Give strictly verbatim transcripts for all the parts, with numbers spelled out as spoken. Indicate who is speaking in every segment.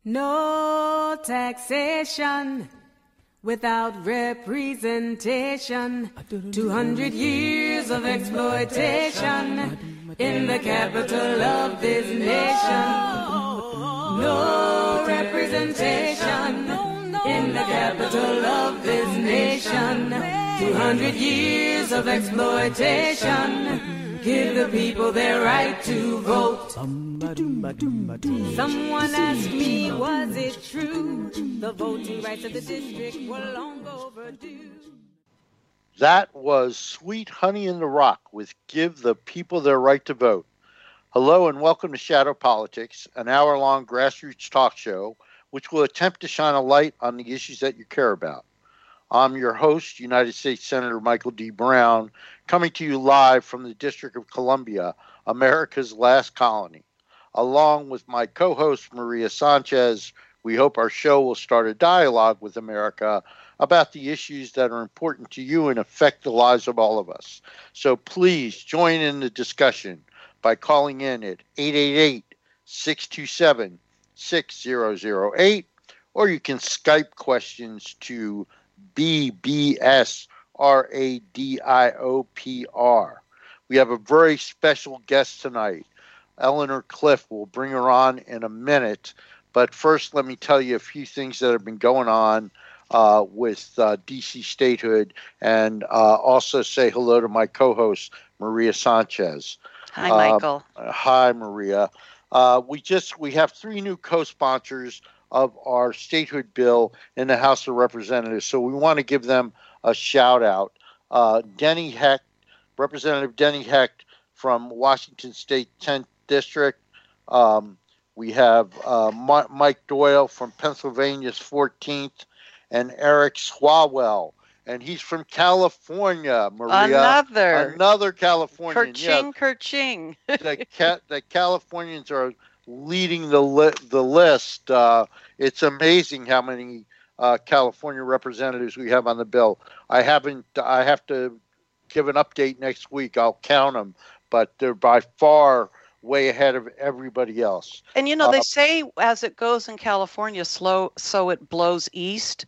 Speaker 1: No taxation without representation. Two hundred years of exploitation in the capital of this nation. No representation in the capital of this nation. Two hundred years of exploitation. Give the people their right to vote. Someone asked me, was it true? The voting rights of the district were long overdue.
Speaker 2: That was Sweet Honey in the Rock with Give the People Their Right to Vote. Hello and welcome to Shadow Politics, an hour-long grassroots talk show which will attempt to shine a light on the issues that you care about. I'm your host, United States Senator Michael D. Brown, coming to you live from the District of Columbia, America's last colony. Along with my co-host, Maria Sanchez, we hope our show will start a dialogue with America about the issues that are important to you and affect the lives of all of us. So please join in the discussion by calling in at eight eight eight, six two seven, six zero zero eight, or you can Skype questions to B B S R A D I O P R. We have a very special guest tonight. Eleanor Clift. Will bring her on in a minute. But first, let me tell you a few things that have been going on uh, with uh, D C statehood, and uh, also say hello to my co-host, Maria Sanchez.
Speaker 3: Hi, Michael.
Speaker 2: Uh, hi, Maria. Uh, we just we have three new co-sponsors of our statehood bill in the House of Representatives, so we want to give them a shout out. Uh, Denny Hecht, Representative Denny Hecht from Washington State tenth District. Um, we have uh, M- Mike Doyle from Pennsylvania's fourteenth, and Eric Swalwell, and he's from California, Maria.
Speaker 3: Another.
Speaker 2: Another Californian.
Speaker 3: Kerching,
Speaker 2: yeah.
Speaker 3: kerching.
Speaker 2: the, ca- the Californians are leading the li- the list. Uh, it's amazing how many uh, California representatives we have on the bill. I haven't. I have to give an update next week. I'll count them, but they're by far way ahead of everybody else.
Speaker 3: And you know, they
Speaker 2: uh,
Speaker 3: say as it goes in California, slow, so it blows east.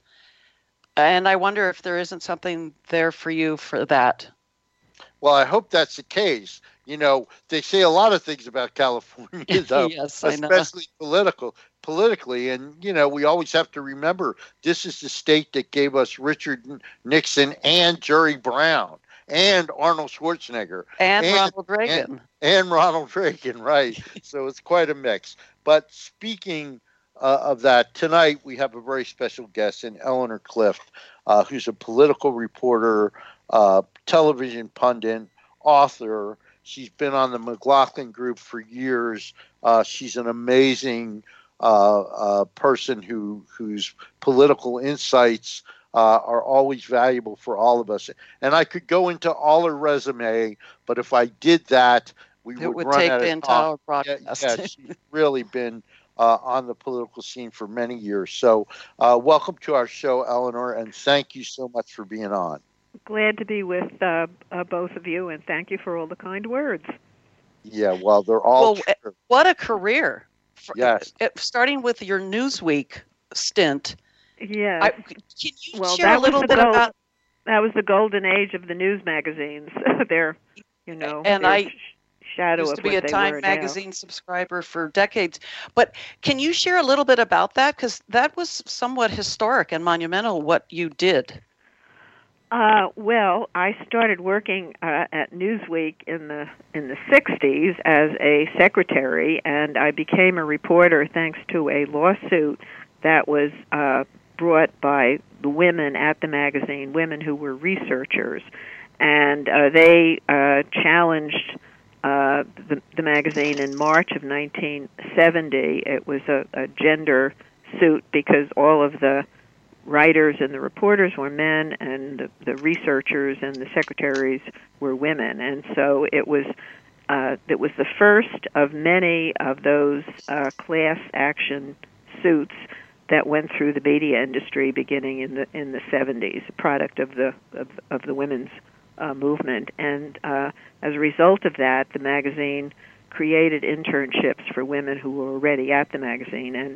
Speaker 3: And I wonder if there isn't something there for you for that.
Speaker 2: Well, I hope that's the case. You know, they say a lot of things about California, though,
Speaker 3: yes, I know.
Speaker 2: especially political, politically. And, you know, we always have to remember this is the state that gave us Richard Nixon and Jerry Brown and Arnold Schwarzenegger.
Speaker 3: And, and Ronald Reagan.
Speaker 2: And, and Ronald Reagan, right. So it's quite a mix. But speaking uh, of that, tonight we have a very special guest in Eleanor Clift, uh, who's a political reporter, uh, television pundit, author. She's been on the McLaughlin Group for years. Uh, she's an amazing uh, uh, person who whose political insights uh, are always valuable for all of us. And I could go into all her resume, but if I did that, we
Speaker 3: it
Speaker 2: would,
Speaker 3: would
Speaker 2: run
Speaker 3: take
Speaker 2: out
Speaker 3: the
Speaker 2: of
Speaker 3: entire
Speaker 2: time.
Speaker 3: broadcast.
Speaker 2: Yeah, yeah, she's really been uh, on the political scene for many years. So uh, welcome to our show, Eleanor, and thank you so much for being on.
Speaker 4: Glad to be with uh, uh, both of you, and thank you for all the kind words.
Speaker 2: Yeah, well, they're all
Speaker 3: well,
Speaker 2: true.
Speaker 3: What a career. For,
Speaker 2: yes.
Speaker 3: It, starting with your Newsweek stint.
Speaker 4: Yes.
Speaker 3: I, can you
Speaker 4: well,
Speaker 3: share a little bit
Speaker 4: gold,
Speaker 3: about...
Speaker 4: That was the golden age of the news magazines. They're, you know,
Speaker 3: and
Speaker 4: they're
Speaker 3: I
Speaker 4: shadow
Speaker 3: used
Speaker 4: of
Speaker 3: to be
Speaker 4: what
Speaker 3: a
Speaker 4: they
Speaker 3: Time
Speaker 4: were
Speaker 3: magazine
Speaker 4: now.
Speaker 3: subscriber for decades. But can you share a little bit about that? Because that was somewhat historic and monumental, what you did.
Speaker 4: Uh, well, I started working uh, at Newsweek in the in the sixties as a secretary, and I became a reporter thanks to a lawsuit that was uh, brought by the women at the magazine, women who were researchers, and uh, they uh, challenged uh, the, the magazine in March of nineteen seventy. It was a, a gender suit because all of the writers and the reporters were men, and the, the researchers and the secretaries were women. And so it was uh, it was the first of many of those uh, class action suits that went through the media industry beginning in the in the seventies, a product of the of, of the women's uh, movement. And uh, as a result of that, the magazine created internships for women who were already at the magazine, and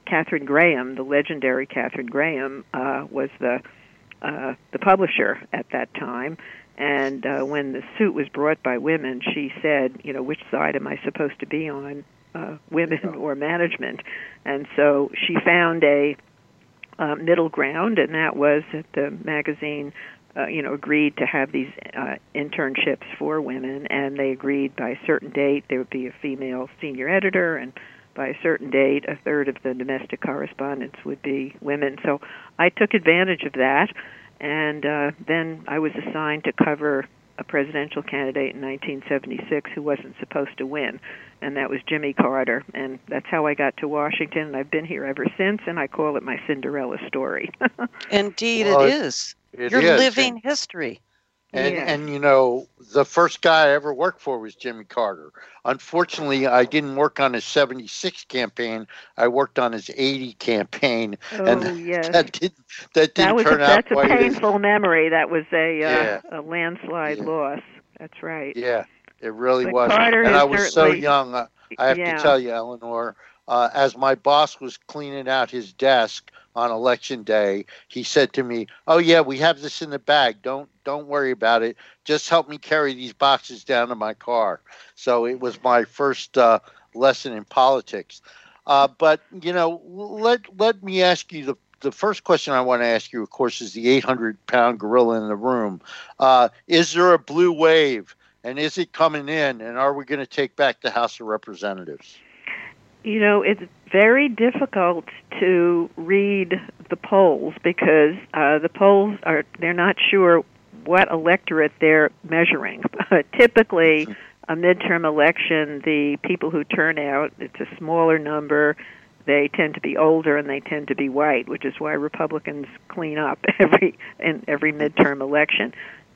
Speaker 4: Catherine Graham, the legendary Catherine Graham, uh, was the uh, the publisher at that time. And uh, when the suit was brought by women, she said, you know, which side am I supposed to be on, uh, women or management? And so she found a uh, middle ground, and that was that the magazine, uh, you know, agreed to have these uh, internships for women, and they agreed by a certain date there would be a female senior editor, and by a certain date a third of the domestic correspondents would be women. So I took advantage of that. And uh, then I was assigned to cover a presidential candidate in nineteen seventy-six who wasn't supposed to win, and that was Jimmy Carter. And that's how I got to Washington, and I've been here ever since, and I call it my Cinderella story.
Speaker 3: Indeed,
Speaker 2: Well,
Speaker 3: it is.
Speaker 2: It
Speaker 3: You're
Speaker 2: is.
Speaker 3: living
Speaker 2: And,
Speaker 3: history.
Speaker 2: and,
Speaker 4: Yeah.
Speaker 2: and, you know, the first guy I ever worked for was Jimmy Carter. Unfortunately, I didn't work on his seventy-six campaign. I worked on his eighty campaign.
Speaker 4: Oh,
Speaker 2: and
Speaker 4: yes.
Speaker 2: that, did, that didn't
Speaker 4: That was a,
Speaker 2: turn out
Speaker 4: that's a
Speaker 2: quite as-
Speaker 4: painful memory. That was a uh,
Speaker 2: Yeah.
Speaker 4: a landslide
Speaker 2: Yeah.
Speaker 4: loss. That's right.
Speaker 2: Yeah, it really
Speaker 4: But
Speaker 2: was.
Speaker 4: Carter
Speaker 2: and
Speaker 4: has
Speaker 2: I was so
Speaker 4: certainly-
Speaker 2: young. Uh, I have
Speaker 4: Yeah.
Speaker 2: to tell you, Eleanor, uh, as my boss was cleaning out his desk on election day, he said to me, "Oh yeah, we have this in the bag. Don't don't worry about it. Just help me carry these boxes down to my car." So it was my first uh, lesson in politics. Uh, but you know, let let me ask you the. The first question I want to ask you, of course, is the eight hundred pound gorilla in the room. Uh, is there a blue wave, and is it coming in, and are we going to take back the House of Representatives?
Speaker 4: You know, it's very difficult to read the polls because uh, the polls are, they're not sure what electorate they're measuring. Typically, a midterm election, the people who turn out, it's a smaller number. They tend to be older and they tend to be white, which is why Republicans clean up every in every midterm election.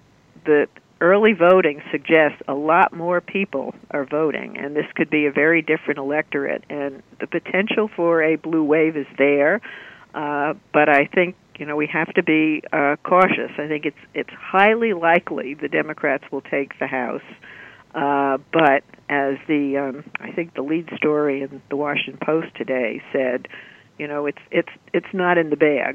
Speaker 4: The early voting suggests a lot more people are voting, and this could be a very different electorate. And the potential for a blue wave is there, uh, but I think you know we have to be uh, cautious. I think it's it's highly likely the Democrats will take the House. Uh, but as the um, I think the lead story in the Washington Post today said, you know, it's it's it's not in the bag.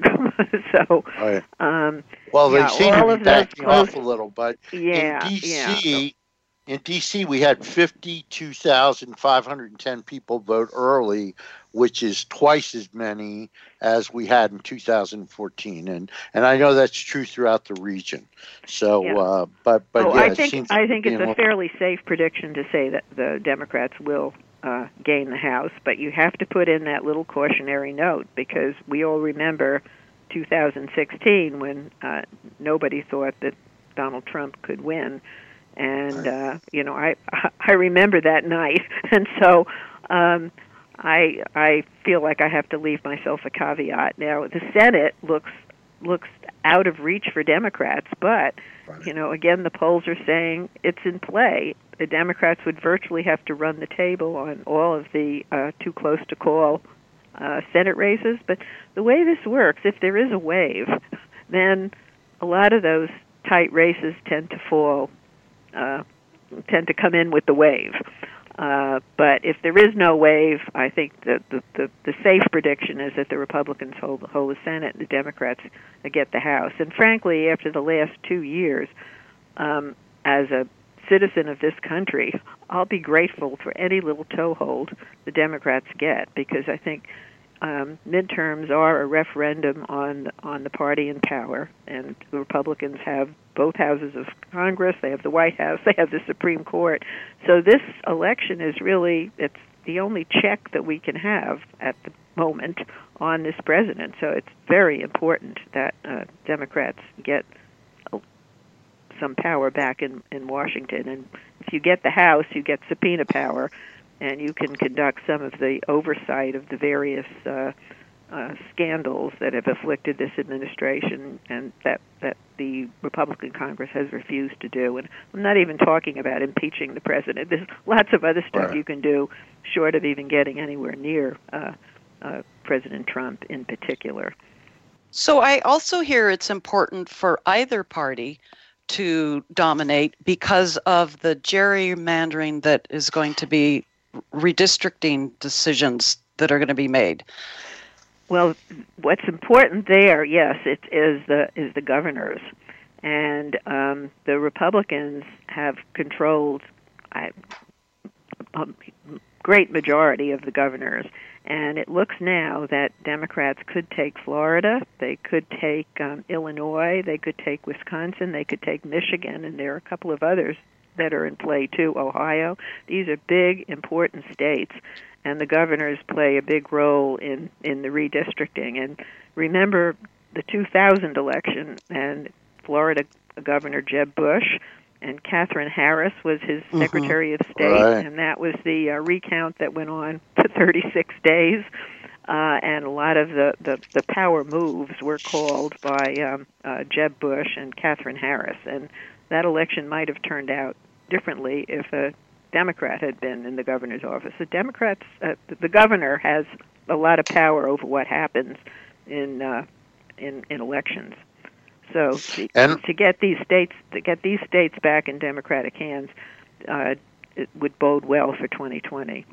Speaker 4: so,
Speaker 2: Right.
Speaker 4: um,
Speaker 2: Well, they
Speaker 4: yeah,
Speaker 2: seem
Speaker 4: all
Speaker 2: to
Speaker 4: of
Speaker 2: be
Speaker 4: those
Speaker 2: backing
Speaker 4: close-
Speaker 2: off a little, but
Speaker 4: yeah,
Speaker 2: in D C,
Speaker 4: yeah.
Speaker 2: in D C, we had fifty-two thousand five hundred ten people vote early, which is twice as many as we had in two thousand fourteen, and and I know that's true throughout the region. So,
Speaker 4: Yeah.
Speaker 2: uh, but but
Speaker 4: oh,
Speaker 2: yeah,
Speaker 4: I
Speaker 2: it
Speaker 4: think
Speaker 2: seems
Speaker 4: I
Speaker 2: to
Speaker 4: think
Speaker 2: be
Speaker 4: it's
Speaker 2: in
Speaker 4: a
Speaker 2: a-
Speaker 4: fairly safe prediction to say that the Democrats will uh, gain the House, but you have to put in that little cautionary note because we all remember two thousand sixteen when uh, nobody thought that Donald Trump could win, and uh, you know I I remember that night, and so. Um, I I feel like I have to leave myself a caveat. Now the Senate looks looks out of reach for Democrats, but you know again the polls are saying it's in play. The Democrats would virtually have to run the table on all of the uh, too close to call uh, Senate races. But the way this works, if there is a wave, then a lot of those tight races tend to fall, uh, tend to come in with the wave. Uh, but if there is no wave, I think that the, the, the safe prediction is that the Republicans hold, hold the Senate and the Democrats get the House. And frankly, after the last two years, um, as a citizen of this country, I'll be grateful for any little toehold the Democrats get, because I think um, midterms are a referendum on on the party in power, and the Republicans have both houses of Congress, they have the White House, they have the Supreme Court. So this election is really, it's the only check that we can have at the moment on this president. So it's very important that uh, Democrats get uh, some power back in, in Washington. And if you get the House, you get subpoena power, and you can conduct some of the oversight of the various uh, uh, scandals that have afflicted this administration, and that, that the Republican Congress has refused to do. And I'm not even talking about impeaching the president. There's lots of other stuff
Speaker 2: Right.
Speaker 4: you can do short of even getting anywhere near uh, uh, President Trump in particular.
Speaker 3: So I also hear it's important for either party to dominate because of the gerrymandering that is going to be redistricting decisions that are going to be made.
Speaker 4: Well, what's important there, yes, it is the is the governors, and um, the Republicans have controlled a, a great majority of the governors, and it looks now that Democrats could take Florida, they could take um, Illinois, they could take Wisconsin, they could take Michigan, and there are a couple of others that are in play too, Ohio. These are big, important states, and the governors play a big role in, in the redistricting. And remember the two thousand election, and Florida Governor Jeb Bush, and Catherine Harris was his mm-hmm. Secretary of State,
Speaker 2: right.
Speaker 4: and that was the uh, recount that went on for thirty-six days. Uh, and a lot of the, the, the power moves were called by um, uh, Jeb Bush and Catherine Harris, and that election might have turned out differently if a Democrat had been in the governor's office. The Democrats, uh, the governor has a lot of power over what happens in uh, in, in elections. So to,
Speaker 2: and,
Speaker 4: to get these states to get these states back in Democratic hands, uh, it would bode well for twenty twenty.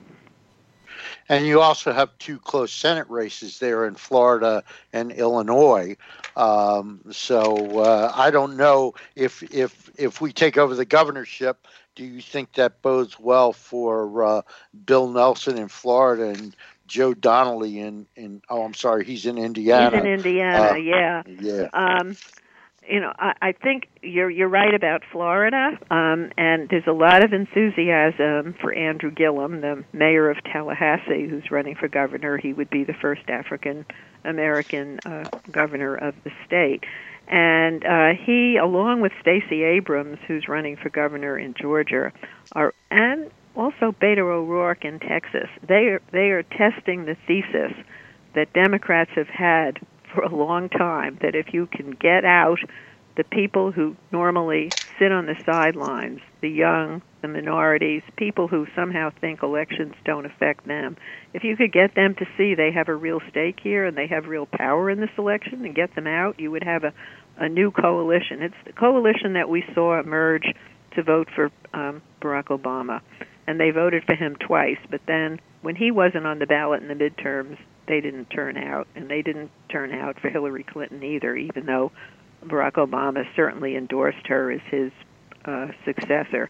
Speaker 2: And you also have two close Senate races there in Florida and Illinois. Um, so uh, I don't know if if if we take over the governorship, do you think that bodes well for uh, Bill Nelson in Florida and Joe Donnelly in, in oh I'm sorry he's in Indiana.
Speaker 4: He's in Indiana,
Speaker 2: uh,
Speaker 4: yeah.
Speaker 2: Yeah.
Speaker 4: Um, you know, I, I think you're you're right about Florida, um, and there's a lot of enthusiasm for Andrew Gillum, the mayor of Tallahassee, who's running for governor. He would be the first African American uh, governor of the state, and uh, he, along with Stacey Abrams, who's running for governor in Georgia, are and also Beto O'Rourke in Texas. They are they are testing the thesis that Democrats have had for a long time, that if you can get out the people who normally sit on the sidelines, the young, the minorities, people who somehow think elections don't affect them, if you could get them to see they have a real stake here and they have real power in this election and get them out, you would have a, a new coalition. It's the coalition that we saw emerge to vote for um, Barack Obama, and they voted for him twice, but then when he wasn't on the ballot in the midterms, they didn't turn out, and they didn't turn out for Hillary Clinton either, even though Barack Obama certainly endorsed her as his uh, successor.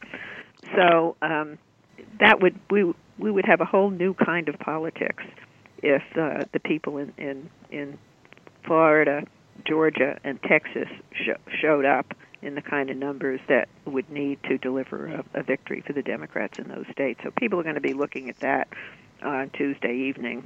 Speaker 4: So um, that would we we would have a whole new kind of politics if uh, the people in, in in Florida, Georgia, and Texas sh- showed up in the kind of numbers that would need to deliver a, a victory for the Democrats in those states. So people are going to be looking at that on Tuesday evening.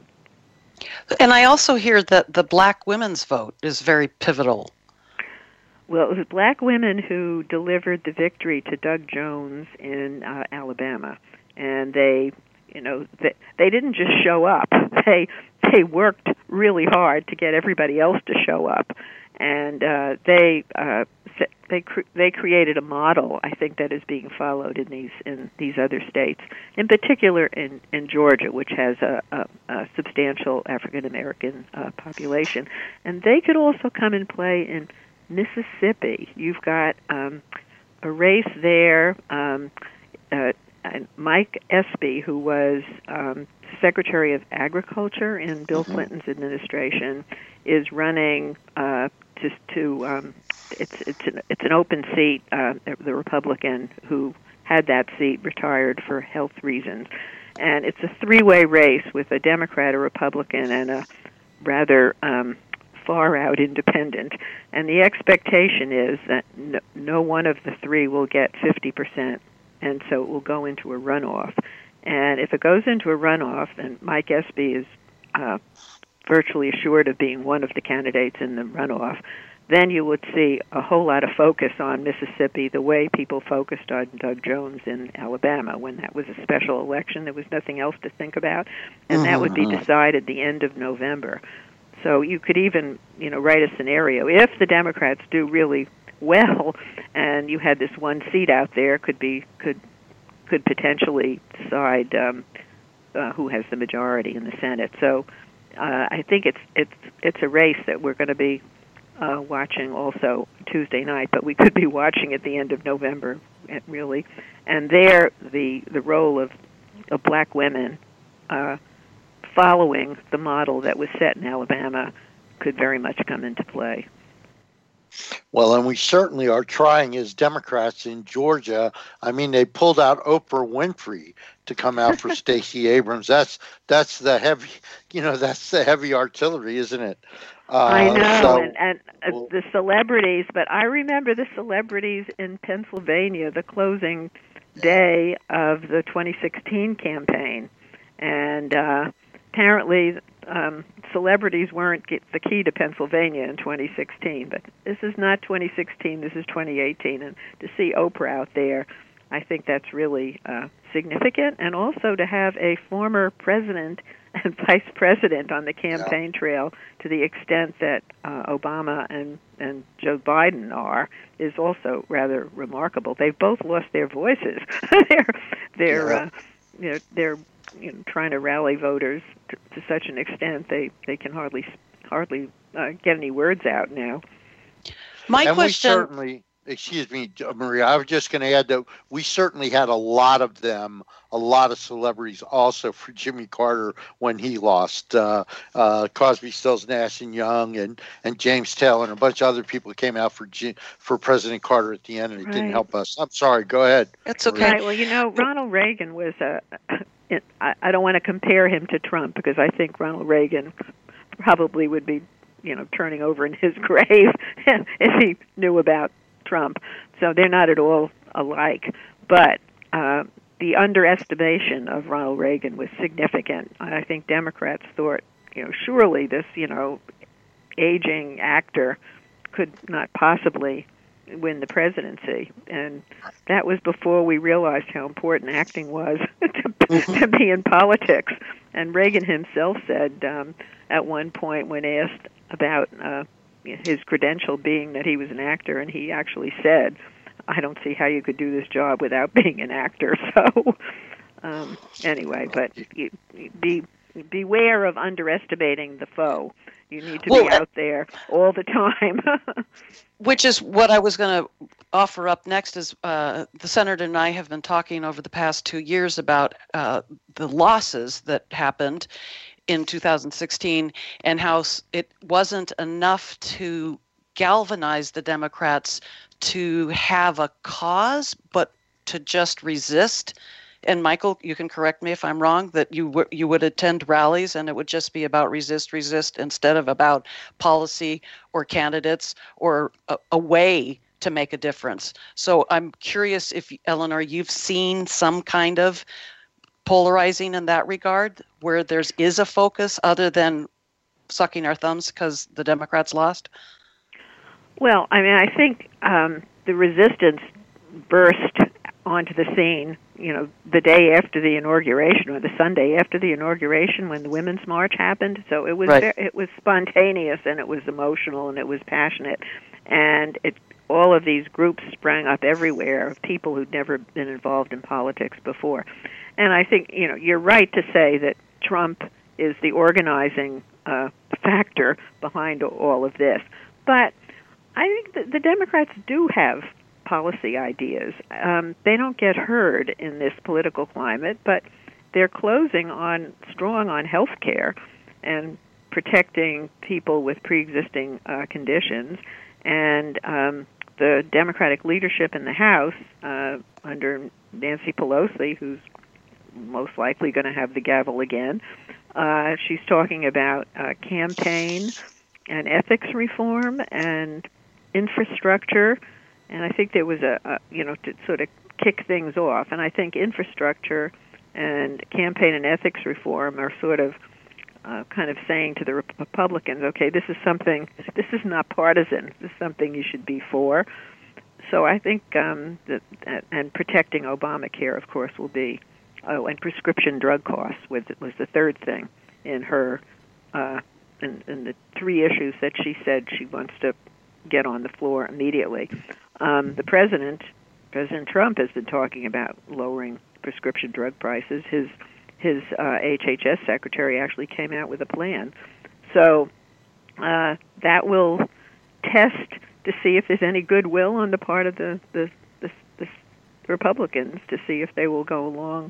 Speaker 3: And I also hear that the black women's vote is very pivotal.
Speaker 4: Well, it was black women who delivered the victory to Doug Jones in uh, Alabama, and they, you know, they, they didn't just show up. They they worked really hard to get everybody else to show up, and uh, they uh, they cre- they created a model, I think, that is being followed in these in these other states, in particular in, in Georgia, which has a, a, a substantial African American uh, population, and they could also come and play in Mississippi. You've got um, a race there. Um, uh, Mike Espy, who was um, Secretary of Agriculture in Bill mm-hmm. Clinton's administration, is running uh, to. to um, it's it's an, it's an open seat. Uh, the Republican who had that seat retired for health reasons, and it's a three-way race with a Democrat, a Republican, and a rather um, far-out independent. And the expectation is that no, no one of the three will get fifty percent, and so it will go into a runoff. And if it goes into a runoff, then Mike Espy is uh, virtually assured of being one of the candidates in the runoff, then you would see a whole lot of focus on Mississippi the way people focused on Doug Jones in Alabama when that was a special election. There was nothing else to think about, and that would be decided the end of November. So you could even, you know, write a scenario. If the Democrats do really well and you had this one seat out there, could be could could potentially decide um, uh, who has the majority in the Senate. So uh, I think it's it's it's a race that we're going to be uh, watching also Tuesday night, but we could be watching at the end of November, really. And there, the the role of, of black women uh, following the model that was set in Alabama could very much come into play.
Speaker 2: Well, and we certainly are trying as Democrats in Georgia. I mean, they pulled out Oprah Winfrey to come out for Stacey Abrams. That's that's the heavy, you know, that's the heavy artillery, isn't it? Uh,
Speaker 4: I know,
Speaker 2: so,
Speaker 4: and, and uh,
Speaker 2: well,
Speaker 4: the celebrities, but I remember the celebrities in Pennsylvania, the closing day of the twenty sixteen campaign, and uh, apparently um, celebrities weren't the key to Pennsylvania in twenty sixteen, but this is not twenty sixteen, this is twenty eighteen, and to see Oprah out there, I think that's really uh, significant, and also to have a former president and vice president on the campaign yeah. trail to the extent that uh, Obama and, and Joe Biden are is also rather remarkable. They've both lost their voices. they're they're yeah. uh, you know they're you know, trying to rally voters to, to such an extent they, they can hardly hardly uh, get any words out now.
Speaker 3: My
Speaker 2: and
Speaker 3: question.
Speaker 2: We certainly, excuse me, Maria, I was just going to add that we certainly had a lot of them, a lot of celebrities also for Jimmy Carter when he lost. Uh, uh, Cosby, Stills, Nash and Young, and, and James Taylor, and a bunch of other people came out for G- for President Carter at the end, and it right. didn't help us. I'm sorry. Go ahead.
Speaker 3: It's okay.
Speaker 4: Right. Well, you know, Ronald Reagan was a. I, I don't want to compare him to Trump because I think Ronald Reagan probably would be, you know, turning over in his grave if he knew about Trump. So they're not at all alike. But uh, the underestimation of Ronald Reagan was significant. I think Democrats thought, you know, surely this, you know, aging actor could not possibly win the presidency. And that was before we realized how important acting was to, to be in politics. And Reagan himself said um, at one point when asked about uh, his credential being that he was an actor, and he actually said, I don't see how you could do this job without being an actor. So um, anyway, but you, be beware of underestimating the foe. You need to well, be out there all the time.
Speaker 3: Which is what I was going to offer up next is uh, the senator and I have been talking over the past two years about uh, the losses that happened in two thousand sixteen and how it wasn't enough to galvanize the Democrats to have a cause, but to just resist. And Michael, you can correct me if I'm wrong, that you w- you would attend rallies and it would just be about resist, resist, instead of about policy or candidates or a, a way to make a difference. So I'm curious if, Eleanor, you've seen some kind of polarizing in that regard, where there's is a focus other than sucking our thumbs because the Democrats lost?
Speaker 4: Well, I mean, I think um, the resistance burst onto the scene, you know, the day after the inauguration or the Sunday after the inauguration when the Women's March happened. So it was
Speaker 3: right.
Speaker 4: it was spontaneous and it was emotional and it was passionate, and it all of these groups sprang up everywhere of people who'd never been involved in politics before. And I think, you know, you're right to say that Trump is the organizing uh, factor behind all of this. But I think that the Democrats do have policy ideas. Um, they don't get heard in this political climate, but they're closing on strong on health care and protecting people with pre-existing uh, conditions. And um, the Democratic leadership in the House, uh, under Nancy Pelosi, who's most likely going to have the gavel again, uh, she's talking about uh, campaign and ethics reform and infrastructure. And I think there was a, a, you know, to sort of kick things off. And I think infrastructure and campaign and ethics reform are sort of uh, kind of saying to the Republicans, okay, this is something, this is not partisan. This is something you should be for. So I think, um, that, and protecting Obamacare, of course, will be, oh, and prescription drug costs was, was the third thing in her, uh, in, in the three issues that she said she wants to get on the floor immediately. Um, the president, President Trump, has been talking about lowering prescription drug prices. His his uh, H H S secretary actually came out with a plan. So uh, that will test to see if there's any goodwill on the part of the, the, the, the Republicans to see if they will go along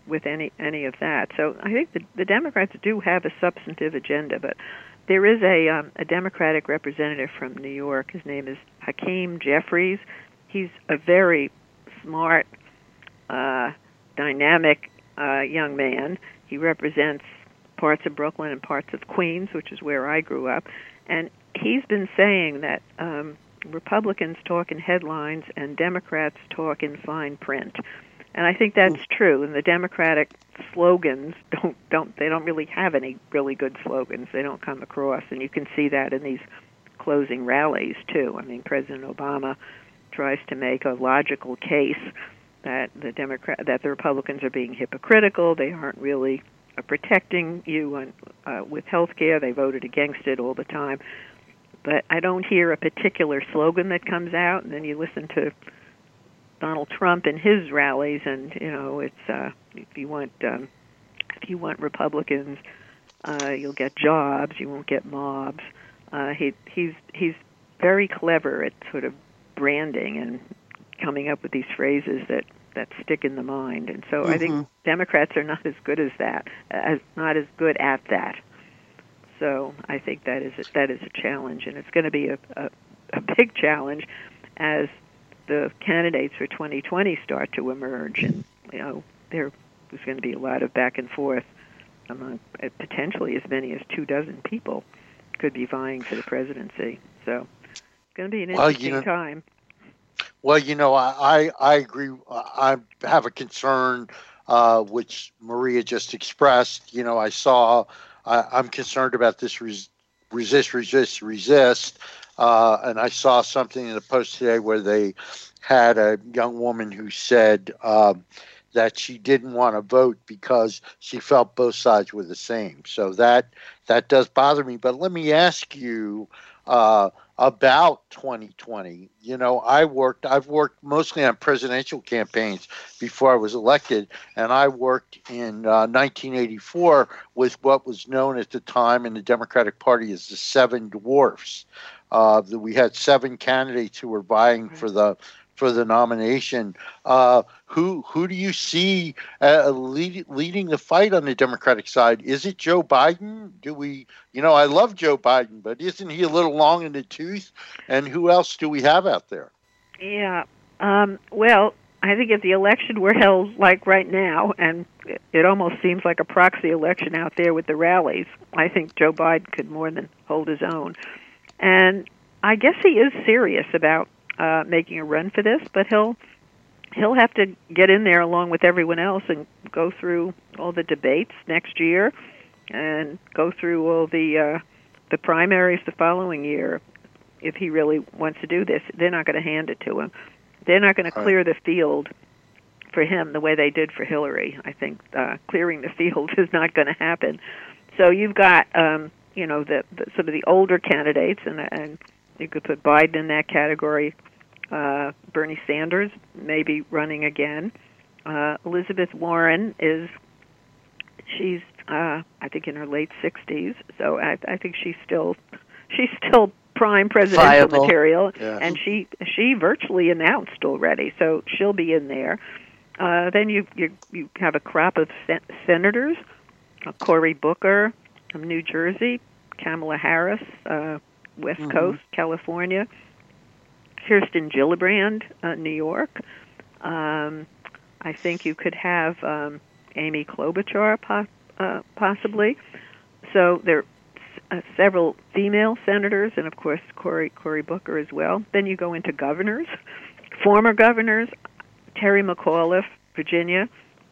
Speaker 4: with any any of that. So I think the, the Democrats do have a substantive agenda, but there is a um, a Democratic representative from New York. His name is Hakeem Jeffries. He's a very smart, uh, dynamic uh, young man. He represents parts of Brooklyn and parts of Queens, which is where I grew up, and he's been saying that um, Republicans talk in headlines and Democrats talk in fine print. And I think that's true. And the Democratic slogans don't don't they don't really have any really good slogans. They don't come across, and you can see that in these closing rallies too. I mean, President Obama tries to make a logical case that the Democrat that the Republicans are being hypocritical. They aren't really uh, protecting you on, uh, with health care. They voted against it all the time. But I don't hear a particular slogan that comes out, and then you listen to Donald Trump in his rallies, and you know, it's uh, if you want um, if you want Republicans, uh, you'll get jobs. You won't get mobs. Uh, he he's he's very clever at sort of branding and coming up with these phrases that, that stick in the mind. And so mm-hmm. I think Democrats are not as good as that, as not as good at that. So I think that is a, that is a challenge, and it's going to be a, a, a big challenge as the candidates for twenty twenty start to emerge, and you know there's going to be a lot of back and forth among uh, potentially as many as two dozen people could be vying for the presidency. So it's going to be an interesting
Speaker 2: well, you know,
Speaker 4: time.
Speaker 2: Well, you know, I, I agree. I have a concern, uh, which Maria just expressed. You know, I saw, I, I'm concerned about this res, resist, resist, resist. Uh, and I saw something in the Post today where they had a young woman who said um, that she didn't want to vote because she felt both sides were the same. So that that does bother me. But let me ask you uh, about twenty twenty. You know, I worked. I've worked mostly on presidential campaigns before I was elected, and I worked in uh, nineteen eighty-four with what was known at the time in the Democratic Party as the Seven Dwarfs. Uh, we had seven candidates who were vying for the for the nomination. Uh, who who do you see uh, lead, leading the fight on the Democratic side? Is it Joe Biden? Do we, you know, I love Joe Biden, but isn't he a little long in the tooth? And who else do we have out there?
Speaker 4: Yeah. Um, well, I think if the election were held like right now, and it, it almost seems like a proxy election out there with the rallies, I think Joe Biden could more than hold his own. And I guess he is serious about uh, making a run for this, but he'll he'll have to get in there along with everyone else and go through all the debates next year and go through all the uh, the primaries the following year if he really wants to do this. They're not going to hand it to him. They're not going to clear the field for him the way they did for Hillary. I think uh, clearing the field is not going to happen. So you've got... Um, you know, the, the sort of the older candidates, and and you could put Biden in that category. Uh, Bernie Sanders may be running again. Uh, Elizabeth Warren is, she's, uh, I think, in her late sixties, so I, I think she's still, she's still prime presidential
Speaker 3: Viable.
Speaker 4: material,
Speaker 2: Yeah.
Speaker 4: and she she virtually announced already, so she'll be in there. Uh, then you, you you have a crop of sen- senators, uh, Cory Booker from New Jersey, Kamala Harris, uh, West mm-hmm. Coast, California, Kirsten Gillibrand, uh, New York. Um, I think you could have um, Amy Klobuchar po- uh, possibly. So there are uh, several female senators, and of course Cory Cory Booker as well. Then you go into governors, former governors. Terry McAuliffe, Virginia.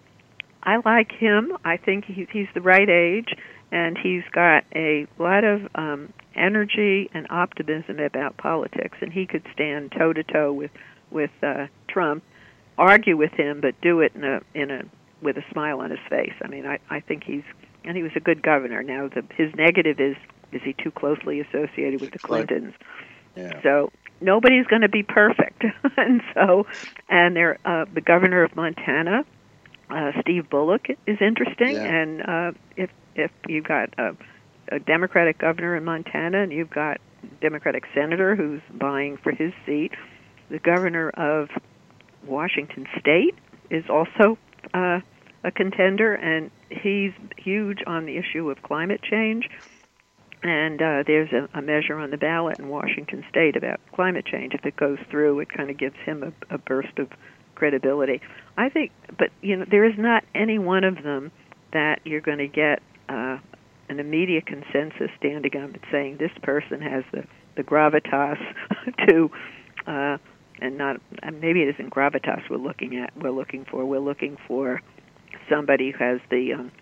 Speaker 4: I like him. I think he's, he's the right age. And he's got a lot of um, energy and optimism about politics, and he could stand toe to toe with with uh, Trump, argue with him, but do it in a in a with a smile on his face. I mean, I, I think he's and he was a good governor. Now, the, his negative is is he too closely associated with the Clintons?
Speaker 2: Yeah.
Speaker 4: So nobody's going to be perfect, and so and they're uh, the governor of Montana, uh, Steve Bullock, is interesting,
Speaker 2: Yeah.
Speaker 4: and uh, if If you've got a, a Democratic governor in Montana and you've got a Democratic senator who's vying for his seat, the governor of Washington State is also uh, a contender, and he's huge on the issue of climate change. And uh, there's a, a measure on the ballot in Washington State about climate change. If it goes through, it kind of gives him a, a burst of credibility. I think, but you know, there is not any one of them that you're going to get uh, an immediate consensus standing up and saying this person has the, the gravitas to, uh, and not maybe it isn't gravitas we're looking at. We're looking for. We're looking for somebody who has the, um,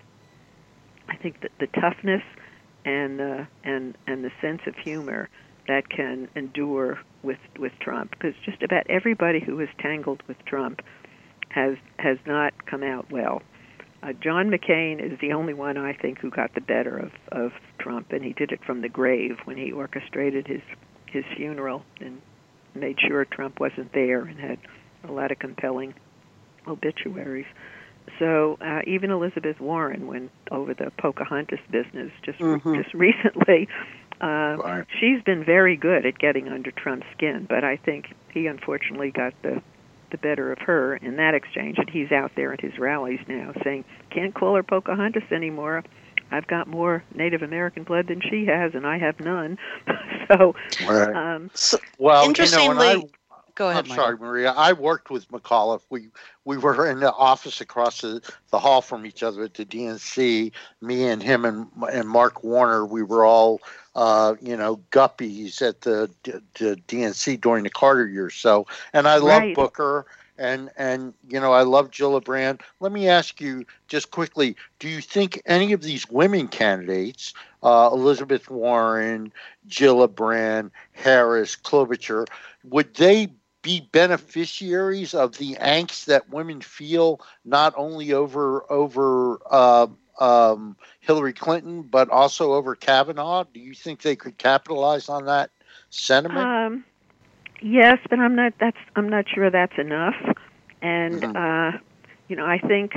Speaker 4: I think, the, the toughness and uh, and and the sense of humor that can endure with with Trump, because just about everybody who is tangled with Trump has has not come out well. Uh, John McCain is the only one, I think, who got the better of, of Trump, and he did it from the grave when he orchestrated his his funeral and made sure Trump wasn't there and had a lot of compelling obituaries. So uh, even Elizabeth Warren went over the Pocahontas business just
Speaker 3: mm-hmm.
Speaker 4: just recently. Uh,
Speaker 2: right.
Speaker 4: She's been very good at getting under Trump's skin, but I think he unfortunately got the the better of her in that exchange, and he's out there at his rallies now saying, can't call her Pocahontas anymore. I've got more Native American blood than she has, and I have none. so,
Speaker 2: right.
Speaker 4: um,
Speaker 3: so,
Speaker 2: well,
Speaker 3: interestingly,
Speaker 2: you know, and I,
Speaker 3: go ahead,
Speaker 2: I'm
Speaker 3: Michael.
Speaker 2: sorry, Maria. I worked with McAuliffe. We we were in the office across the, the hall from each other at the D N C. Me and him and and Mark Warner, we were all uh, you know guppies at the, the D N C during the Carter years. So, and I love
Speaker 4: Right.
Speaker 2: Booker. And, and you know, I love Gillibrand. Let me ask you just quickly, do you think any of these women candidates, uh, Elizabeth Warren, Gillibrand, Harris, Klobuchar, would they be beneficiaries of the angst that women feel not only over over uh, um, Hillary Clinton, but also over Kavanaugh? Do you think they could capitalize on that sentiment?
Speaker 4: Um, yes, but I'm not. That's I'm not sure that's enough. And
Speaker 2: Mhm.
Speaker 4: uh, you know, I think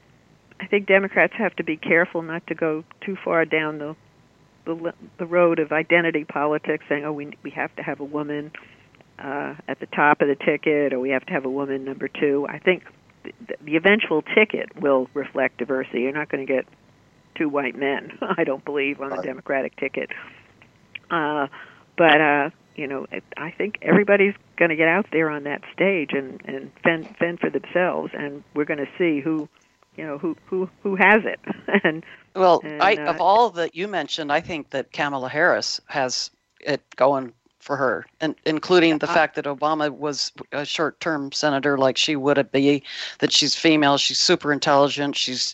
Speaker 4: I think Democrats have to be careful not to go too far down the the, the road of identity politics, saying, "Oh, we we have to have a woman uh, at the top of the ticket, or we have to have a woman number two." I think the, the eventual ticket will reflect diversity. You're not going to get two white men, I don't believe, on the Democratic ticket. Uh, but uh, you know, I think everybody's going to get out there on that stage and, and fend, fend for themselves, and we're going to see who, you know, who who, who has it. and
Speaker 3: Well,
Speaker 4: and,
Speaker 3: I,
Speaker 4: uh,
Speaker 3: of all that you mentioned, I think that Kamala Harris has it going for her, and including the
Speaker 4: I-
Speaker 3: fact that Obama was a short-term senator like she would be, that she's female, she's super intelligent, she's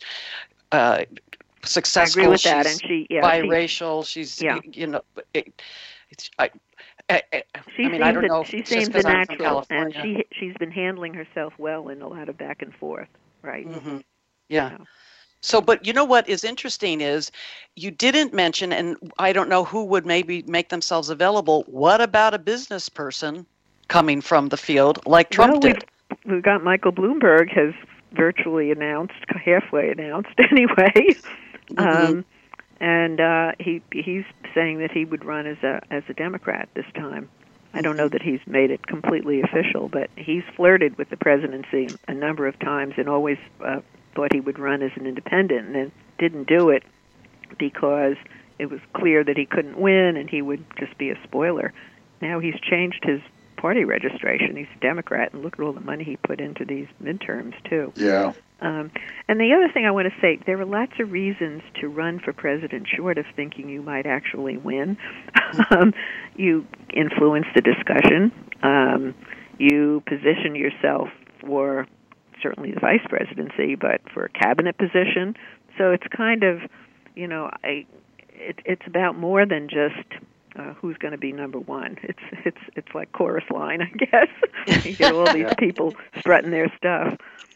Speaker 3: uh, successful,
Speaker 4: I agree with
Speaker 3: she's
Speaker 4: that, and she, yeah, she-
Speaker 3: biracial, she's,
Speaker 4: Yeah.
Speaker 3: you know, it, it's, I, I, I,
Speaker 4: She
Speaker 3: I mean,
Speaker 4: seems
Speaker 3: I don't
Speaker 4: a,
Speaker 3: know if
Speaker 4: she
Speaker 3: it's
Speaker 4: seems
Speaker 3: just
Speaker 4: a
Speaker 3: 'cause I'm from
Speaker 4: natural, and
Speaker 3: California.
Speaker 4: she she's been handling herself well in a lot of back and forth, right?
Speaker 3: Mm-hmm. Yeah.
Speaker 4: Yeah.
Speaker 3: So, but you know what is interesting is you didn't mention, and I don't know who would maybe make themselves available. What about a business person coming from the field like Trump
Speaker 4: well,
Speaker 3: did?
Speaker 4: We've, we've got Michael Bloomberg has virtually announced, halfway announced anyway,
Speaker 3: Mm-hmm.
Speaker 4: um, and uh, he he's saying that he would run as a as a Democrat this time. I don't know that he's made it completely official, but he's flirted with the presidency a number of times and always uh, thought he would run as an independent, and then didn't do it because it was clear that he couldn't win and he would just be a spoiler. Now he's changed his party registration. He's a Democrat, and look at all the money he put into these midterms, too.
Speaker 2: Yeah.
Speaker 4: Um, and the other thing I want to say, there are lots of reasons to run for president short of thinking you might actually win. um, you influence the discussion. Um, you position yourself for certainly the vice presidency, but for a cabinet position. So it's kind of, you know, I, it, it's about more than just uh, who's going to be number one. It's it's it's like chorus line, I guess. You get all these
Speaker 2: Yeah.
Speaker 4: people strutting their stuff.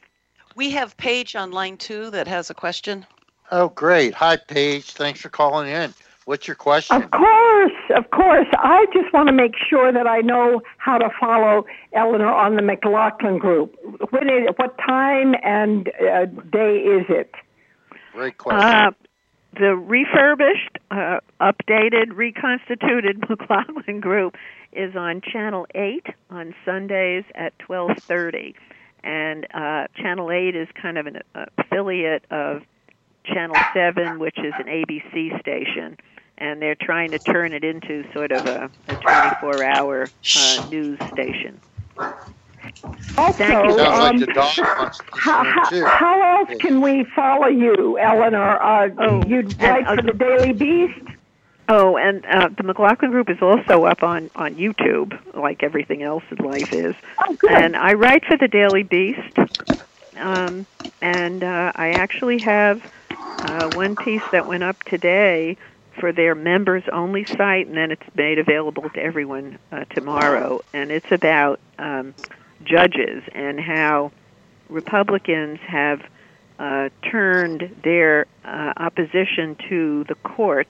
Speaker 3: We have Paige on line two that has a question.
Speaker 2: Oh, great. Hi, Paige. Thanks for calling in. What's your question?
Speaker 5: Of course, of course. I just want to make sure that I know how to follow Eleanor on the McLaughlin group. When is, what time and uh, day is it?
Speaker 2: Great question.
Speaker 4: Uh, the refurbished, uh, updated, reconstituted McLaughlin group is on Channel eight on Sundays at twelve thirty. And uh, Channel eight is kind of an uh, affiliate of Channel seven, which is an A B C station. And they're trying to turn it into sort of a, a twenty-four hour uh, news station.
Speaker 5: Also,
Speaker 4: Thank you.
Speaker 2: Sounds
Speaker 5: um,
Speaker 2: like the dog wants to
Speaker 5: how,
Speaker 2: listen
Speaker 5: how,
Speaker 2: too.
Speaker 5: how else can we follow you, Eleanor? Uh,
Speaker 4: Oh,
Speaker 5: you'd write
Speaker 4: and, uh,
Speaker 5: for the Daily Beast?
Speaker 4: Oh, and uh, the McLaughlin Group is also up on, on YouTube, like everything else in life is.
Speaker 5: Oh, good.
Speaker 4: And I write for the Daily Beast, um, and uh, I actually have uh, one piece that went up today for their members-only site, and then it's made available to everyone uh, tomorrow. And it's about um, judges and how Republicans have uh, turned their uh, opposition to the courts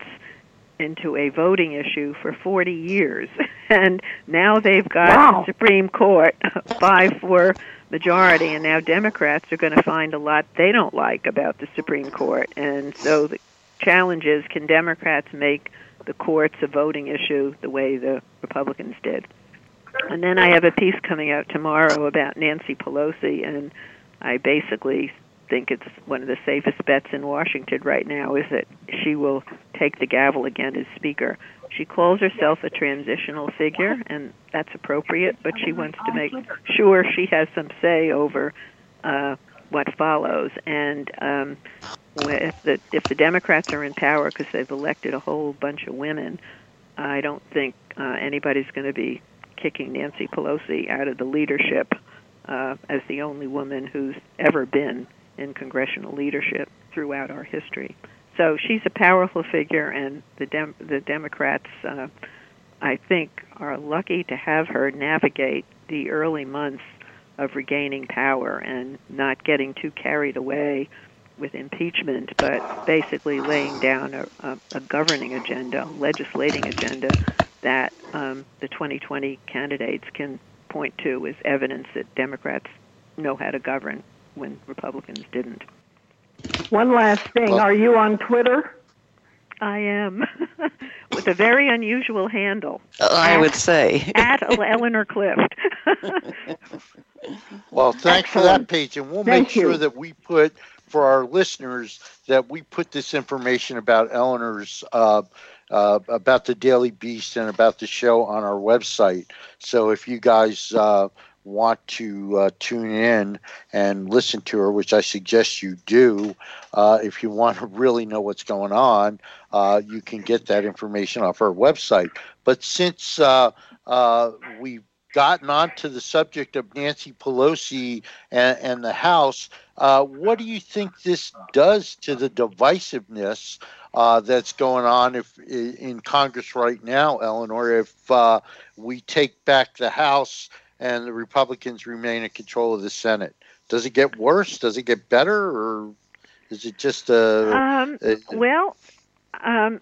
Speaker 4: into a voting issue for forty years. And now they've got
Speaker 5: Wow.
Speaker 4: the Supreme Court five four majority, and now Democrats are going to find a lot they don't like about the Supreme Court. And so the challenge is, can Democrats make the courts a voting issue the way the Republicans did? And then I have a piece coming out tomorrow about Nancy Pelosi, and I basically think it's one of the safest bets in Washington right now is that she will take the gavel again as Speaker. She calls herself a transitional figure, and that's appropriate, but she wants to make sure she has some say over uh, what follows. And um, if the if the Democrats are in power because they've elected a whole bunch of women, I don't think uh, anybody's going to be kicking Nancy Pelosi out of the leadership uh, as the only woman who's ever been in congressional leadership throughout our history. So she's a powerful figure, and the Dem- the Democrats, uh, I think, are lucky to have her navigate the early months of regaining power and not getting too carried away with impeachment, but basically laying down a, a, a governing agenda, a legislating agenda that um, the twenty twenty candidates can point to as evidence that Democrats know how to govern when Republicans didn't.
Speaker 5: One last thing.
Speaker 2: Well-
Speaker 5: Are you on Twitter?
Speaker 4: I am, with a very unusual handle.
Speaker 3: I would say.
Speaker 4: At Eleanor Clift.
Speaker 2: Well, thanks for
Speaker 5: Excellent.
Speaker 2: that, Paige, and we'll
Speaker 5: Thank
Speaker 2: make sure
Speaker 5: you.
Speaker 2: that we put, for our listeners, that we put this information about Eleanor's, uh, uh, about the Daily Beast and about the show on our website. So if you guys uh, want to uh, tune in and listen to her, which I suggest you do, uh, if you want to really know what's going on, uh, you can get that information off our website. But since uh, uh, we've gotten onto the subject of Nancy Pelosi and, and the House, uh, what do you think this does to the divisiveness uh, that's going on if in Congress right now, Eleanor, if uh, we take back the House and the Republicans remain in control of the Senate? Does it get worse? Does it get better? Or is it just a...
Speaker 4: Um,
Speaker 2: a
Speaker 4: well, um,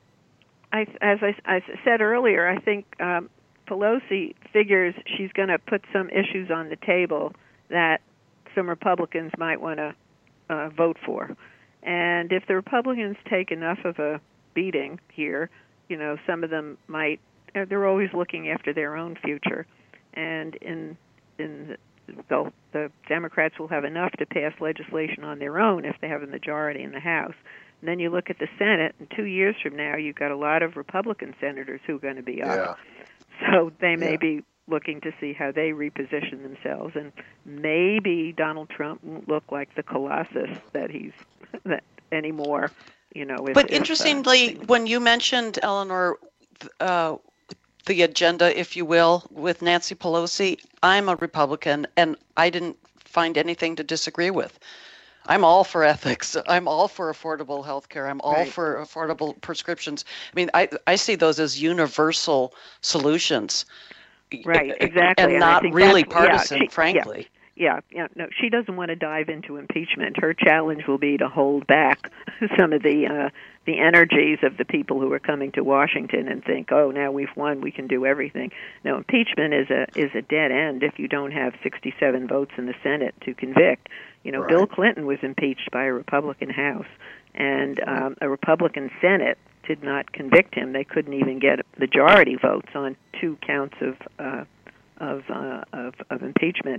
Speaker 4: I, as I, I said earlier, I think um, Pelosi figures she's going to put some issues on the table that some Republicans might want to uh, vote for. And if the Republicans take enough of a beating here, you know, some of them might, they're always looking after their own future. And in in the, the Democrats will have enough to pass legislation on their own if they have a majority in the House. And then you look at the Senate, and two years from now, you've got a lot of Republican senators who are going to be up.
Speaker 2: Yeah.
Speaker 4: So they may
Speaker 2: Yeah.
Speaker 4: be looking to see how they reposition themselves, and maybe Donald Trump won't look like the colossus that he's that anymore. You know. If,
Speaker 3: But
Speaker 4: if, uh,
Speaker 3: interestingly,
Speaker 4: things-
Speaker 3: when you mentioned, Eleanor, uh, the agenda, if you will, with Nancy Pelosi, I'm a Republican, and I didn't find anything to disagree with. I'm all for ethics. I'm all for affordable health care. I'm all
Speaker 4: Right.
Speaker 3: for affordable prescriptions. I mean, I, I see those as universal solutions.
Speaker 4: Right, exactly.
Speaker 3: And
Speaker 4: And I
Speaker 3: not
Speaker 4: think
Speaker 3: really
Speaker 4: that's- yeah,
Speaker 3: partisan,
Speaker 4: she- yeah.
Speaker 3: frankly.
Speaker 4: Yeah, yeah, no, she doesn't want to dive into impeachment. Her challenge will be to hold back some of the uh, the energies of the people who are coming to Washington and think, oh, now we've won, we can do everything. No, impeachment is a is a dead end if you don't have sixty-seven votes in the Senate to convict. You know,
Speaker 2: Right.
Speaker 4: Bill Clinton was impeached by a Republican House, and um, a Republican Senate did not convict him. They couldn't even get majority votes on two counts of uh, of, uh, of of impeachment.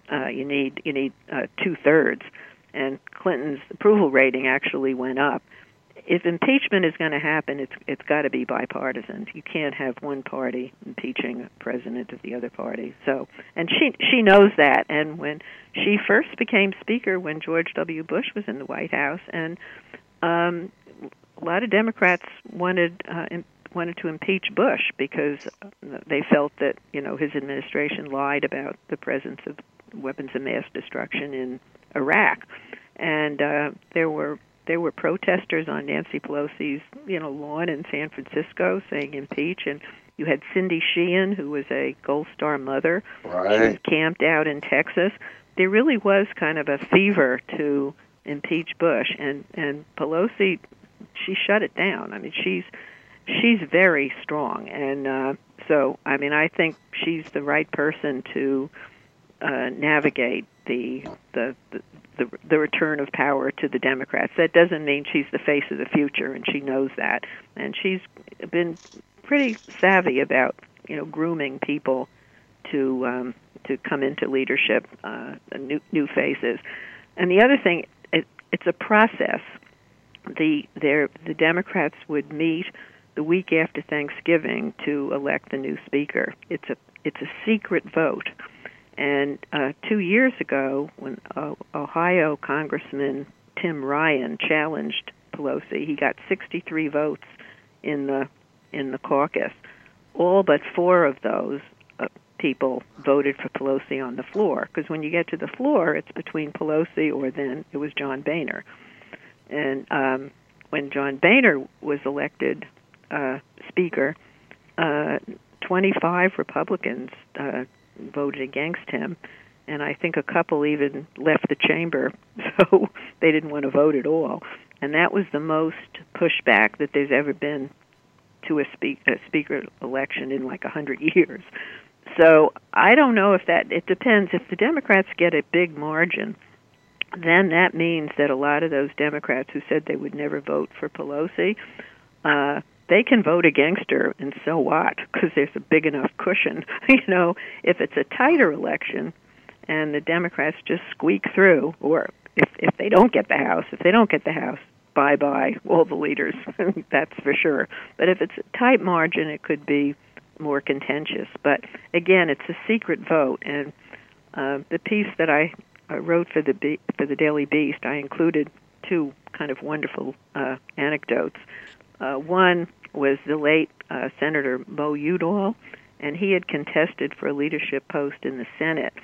Speaker 4: uh, you need you need uh, two thirds, and Clinton's approval rating actually went up. If impeachment is going to happen, it's it's got to be bipartisan. You can't have one party impeaching a president of the other party. So, and she she knows that. And when she first became Speaker, when George W. Bush was in the White House, and um, a lot of Democrats wanted uh, in, wanted to impeach Bush because they felt that you know his administration lied about the presence of weapons of mass destruction in Iraq, and uh, there were. There were protesters on Nancy Pelosi's, you know, lawn in San Francisco saying impeach, and you had Cindy Sheehan, who was a Gold Star mother.
Speaker 2: Right.
Speaker 4: She was camped out in Texas. There really was kind of a fever to impeach Bush, and and Pelosi, she shut it down. I mean, she's she's very strong, and uh, so I mean, I think she's the right person to uh, navigate the the. the The, the return of power to the Democrats. That doesn't mean she's the face of the future, and she knows that. And she's been pretty savvy about, you know, grooming people to um, to come into leadership, uh, new new faces. And the other thing, it, it's a process. The there the Democrats would meet the week after Thanksgiving to elect the new speaker. It's a it's a secret vote. And uh, two years ago, when uh, Ohio Congressman Tim Ryan challenged Pelosi, he got sixty-three votes in the in the caucus. All but four of those uh, people voted for Pelosi on the floor, because when you get to the floor, it's between Pelosi or then it was John Boehner. And um, when John Boehner was elected uh, Speaker, uh, twenty-five Republicans uh, voted against him, and I think a couple even left the chamber, so they didn't want to vote at all. And that was the most pushback that there's ever been to a, speak, a speaker election in like a hundred years. So I don't know if that, it depends. If the Democrats get a big margin, then that means that a lot of those Democrats who said they would never vote for Pelosi, uh, they can vote against her, and so what? Because there's a big enough cushion. You know, if it's a tighter election and the Democrats just squeak through, or if if they don't get the House, if they don't get the House, bye-bye, all the leaders. That's for sure. But if it's a tight margin, it could be more contentious. But again, it's a secret vote, and uh, the piece that I uh, wrote for the Be- for the Daily Beast, I included two kind of wonderful uh, anecdotes. Uh, one was the late uh, Senator Mo Udall, and he had contested for a leadership post in the Senate,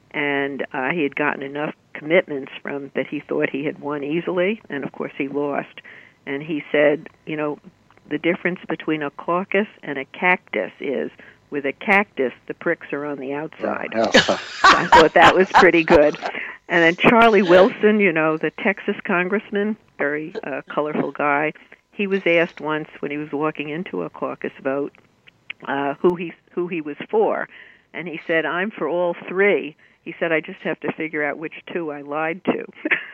Speaker 4: and uh, he had gotten enough commitments from that he thought he had won easily, and of course he lost. And he said, you know, the difference between a caucus and a cactus is, with a cactus, the pricks are on the outside. So I thought that was pretty good. And then Charlie Wilson, you know, the Texas congressman, very uh, colorful guy, he was asked once when he was walking into a caucus vote uh, who he who he was for, and he said, "I'm for all three." He said, "I just have to figure out which two I lied to."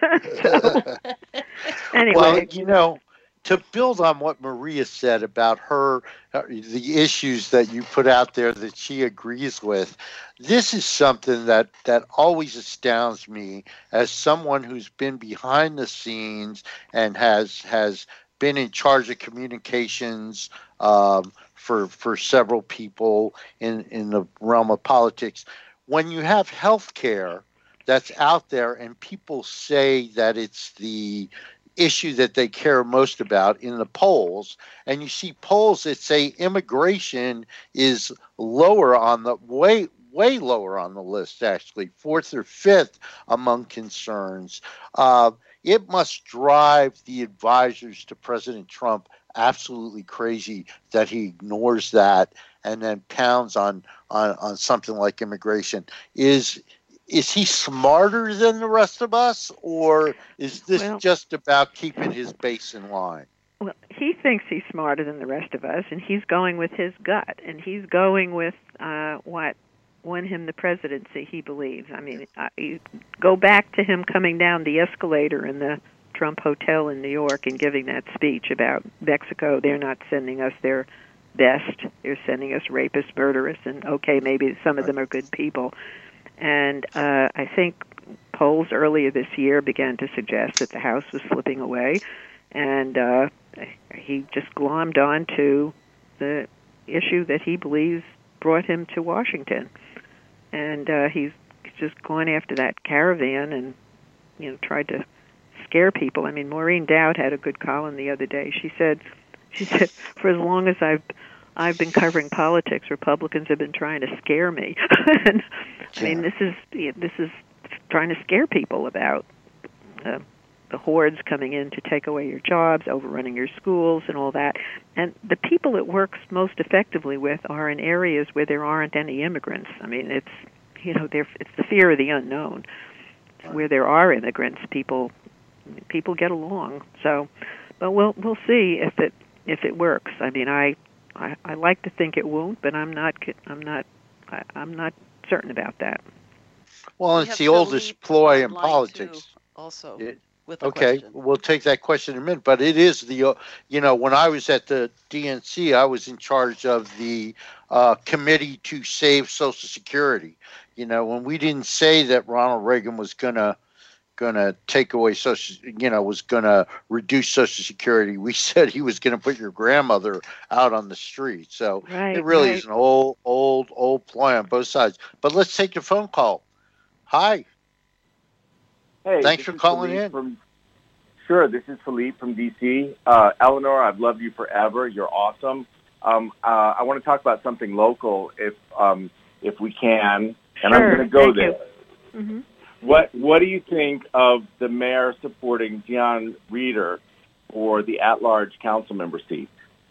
Speaker 4: So, anyway,
Speaker 2: well, you know, to build on what Maria said about her, uh, the issues that you put out there that she agrees with, this is something that, that always astounds me as someone who's been behind the scenes and has has been in charge of communications um, for for several people in, in the realm of politics. When you have health care that's out there and people say that it's the issue that they care most about in the polls, and you see polls that say immigration is lower on the way way lower on the list, actually fourth or fifth among concerns, uh, it must drive the advisors to President Trump absolutely crazy that he ignores that and then pounds on on, on something like immigration. Is Is he smarter than the rest of us, or is this well, just about keeping his base in line?
Speaker 4: Well, he thinks he's smarter than the rest of us, and he's going with his gut, and he's going with uh, what won him the presidency, he believes. I mean, uh, you go back to him coming down the escalator in the Trump Hotel in New York and giving that speech about Mexico. They're not sending us their best. They're sending us rapists, murderers, and okay, maybe some of them are good people. And uh, I think polls earlier this year began to suggest that the House was slipping away, and uh, he just glommed on to the issue that he believes brought him to Washington. And uh, he's just gone after that caravan and, you know, tried to scare people. I mean, Maureen Dowd had a good column the other day. She said, she said, for as long as I've I've been covering politics, Republicans have been trying to scare me. And, I mean, this is this is trying to scare people about uh, the hordes coming in to take away your jobs, overrunning your schools, and all that. And the people it works most effectively with are in areas where there aren't any immigrants. I mean, it's you know, it's the fear of the unknown. Where there are immigrants, people people get along. So, but we'll we'll see if it if it works. I mean, I. I, I like to think it won't, but I'm not. I'm not. I, I'm not certain about that.
Speaker 2: Well,
Speaker 3: We
Speaker 2: it's
Speaker 3: have
Speaker 2: the oldest
Speaker 3: Philippe
Speaker 2: ploy in
Speaker 3: online,
Speaker 2: politics.
Speaker 3: too, also,
Speaker 2: It-
Speaker 3: with a
Speaker 2: okay,
Speaker 3: question.
Speaker 2: we'll take that question in a minute. But it is the, uh, you know, when I was at the D N C, I was in charge of the uh, committee to save Social Security. You know, when we didn't say that Ronald Reagan was gonna going to take away social, you know, was going to reduce Social Security. We said he was going to put your grandmother out on the street. So
Speaker 4: right,
Speaker 2: it really
Speaker 4: right.
Speaker 2: is an old, old, old ploy on both sides. But let's take your phone call. Hi.
Speaker 6: Hey,
Speaker 2: Thanks
Speaker 6: this
Speaker 2: for
Speaker 6: is
Speaker 2: calling
Speaker 6: Philippe
Speaker 2: in.
Speaker 6: From, sure, this is Philippe from D C. Uh, Eleanor, I've loved you forever. You're awesome. Um, uh, I want to talk about something local, if um, if we can, and
Speaker 4: Sure,
Speaker 6: I'm going to go
Speaker 4: thank
Speaker 6: there.
Speaker 4: you. Mm-hmm.
Speaker 6: What What do you think of the mayor supporting Dion Reeder for the at-large council member seat?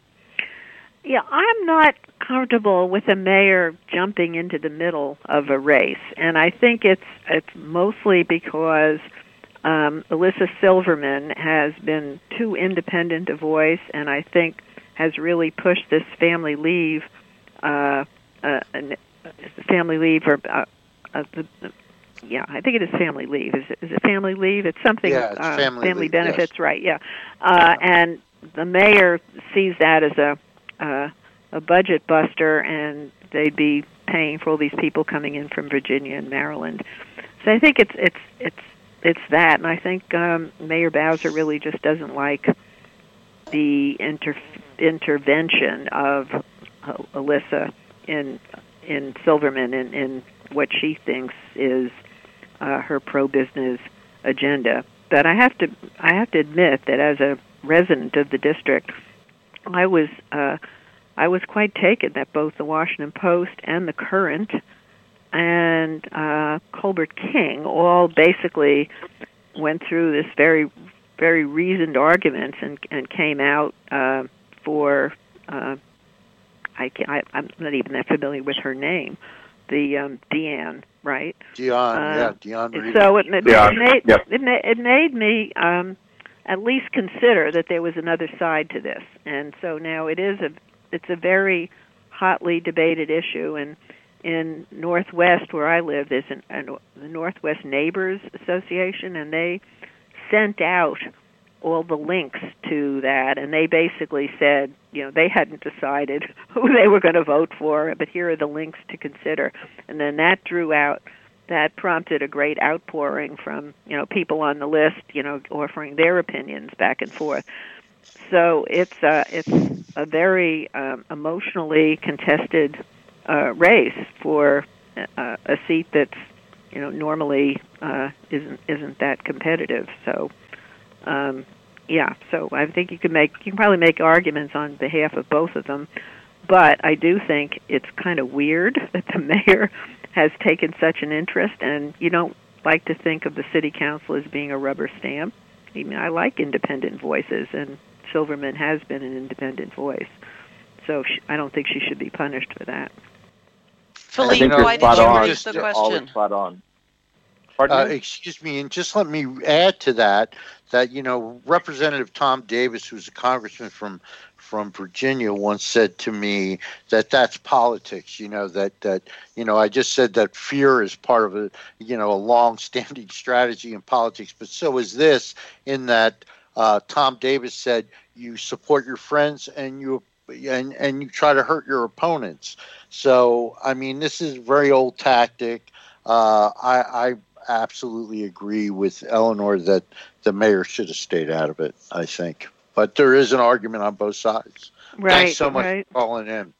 Speaker 4: Yeah, I'm not comfortable with a mayor jumping into the middle of a race, and I think it's it's mostly because um, Alyssa Silverman has been too independent a voice, and I think has really pushed this family leave, uh, uh, family leave or uh, uh, the, yeah, I think it is family leave. Is it, is it family leave? It's something
Speaker 2: Yeah, it's
Speaker 4: uh,
Speaker 2: family
Speaker 4: family
Speaker 2: leave,
Speaker 4: benefits,
Speaker 2: yes.
Speaker 4: right? Yeah, uh, and the mayor sees that as a uh, a budget buster, and they'd be paying for all these people coming in from Virginia and Maryland. So I think it's it's it's it's that, and I think um, Mayor Bowser really just doesn't like the inter- intervention of uh, Alyssa in in Silverman in, in what she thinks is uh, her pro-business agenda. But I have to I have to admit that as a resident of the district, I was uh, I was quite taken that both the Washington Post and the Current and uh, Colbert King all basically went through this very very reasoned arguments and and came out uh, for uh, I, can't, I I'm not even that familiar with her name, the um, Deanne, right?
Speaker 2: Dion,
Speaker 4: Uh,
Speaker 2: yeah, Dion Reeder.
Speaker 4: So it, it,
Speaker 6: Yeah,
Speaker 4: it made
Speaker 6: yep.
Speaker 4: it, ma- it made me um, at least consider that there was another side to this, and so now it is a it's a very hotly debated issue. And in Northwest, where I live, there's an, an, the Northwest Neighbors Association, and they sent out all the links to that, and they basically said, you know, they hadn't decided who they were going to vote for, but here are the links to consider. And then that drew out, that prompted a great outpouring from, you know, people on the list, you know, offering their opinions back and forth. So it's a, it's a very um, emotionally contested uh, race for uh, a seat that's, you know, normally uh, isn't isn't that competitive. So. Um, yeah, so I think you can make you can probably make arguments on behalf of both of them, but I do think it's kind of weird that the mayor has taken such an interest, and you don't like to think of the city council as being a rubber stamp. I mean, I like independent voices, and Silverman has been an independent voice, so sh- I don't think she should be punished for that.
Speaker 6: I
Speaker 3: Philippe,
Speaker 6: think
Speaker 2: you're
Speaker 3: why
Speaker 6: spot
Speaker 3: did you
Speaker 6: on.
Speaker 3: raise the
Speaker 6: You're always
Speaker 3: question?
Speaker 6: spot on. Pardon
Speaker 2: Uh,
Speaker 6: me?
Speaker 2: excuse me, and just let me add to that that you know Representative Tom Davis, who's a congressman from from Virginia, once said to me that that's politics. You know that that you know I just said that fear is part of a you know a long-standing strategy in politics, but so is this. In that uh, Tom Davis said you support your friends and you and and you try to hurt your opponents. So I mean this is a very old tactic. uh, I, I absolutely agree with Eleanor that the mayor should have stayed out of it, I think. But there is an argument on both sides.
Speaker 4: Right,
Speaker 2: Thanks so much
Speaker 4: right.
Speaker 2: for calling in.